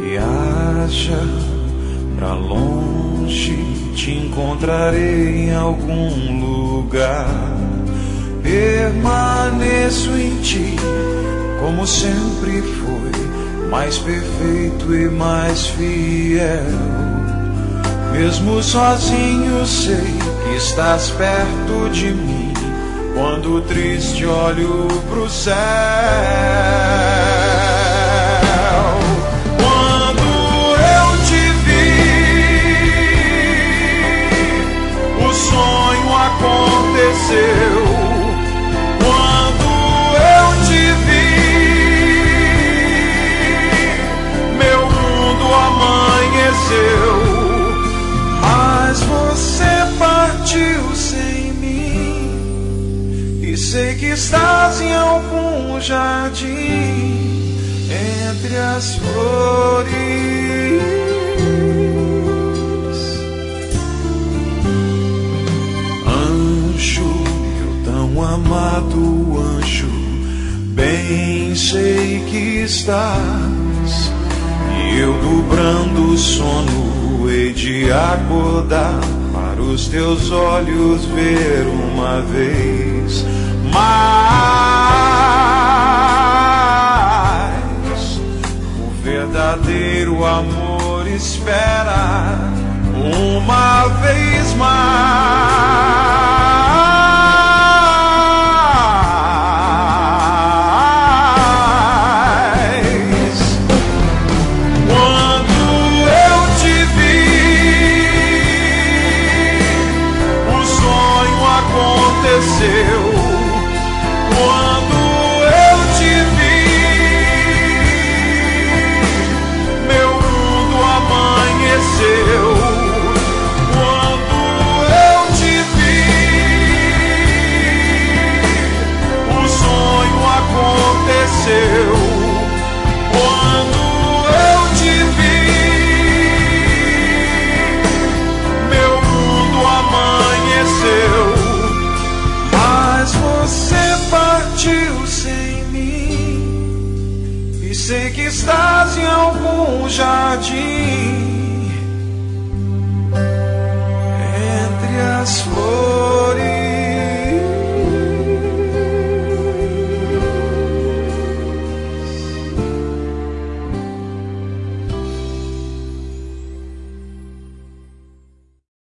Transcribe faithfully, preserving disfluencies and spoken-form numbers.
Viaja pra longe, te encontrarei em algum lugar. Permaneço em ti, como sempre foi, mais perfeito e mais fiel. Mesmo sozinho sei que estás perto de mim, quando triste olho pro céu. Quando eu te vi, o sonho aconteceu. Quando eu te vi, meu mundo amanheceu. Mas você partiu sem mim, e sei que estás em algum jardim entre as flores. Anjo, meu tão amado anjo, bem sei que estás, e eu dobrando o sono hei de acordar para os teus olhos ver uma vez mais. O verdadeiro amor espera uma vez mais. Quando eu te vi, meu mundo amanheceu. Quando eu te vi, o sonho aconteceu. Quando eu te vi, meu mundo amanheceu. Você partiu sem mim, e sei que estás em algum jardim entre as flores.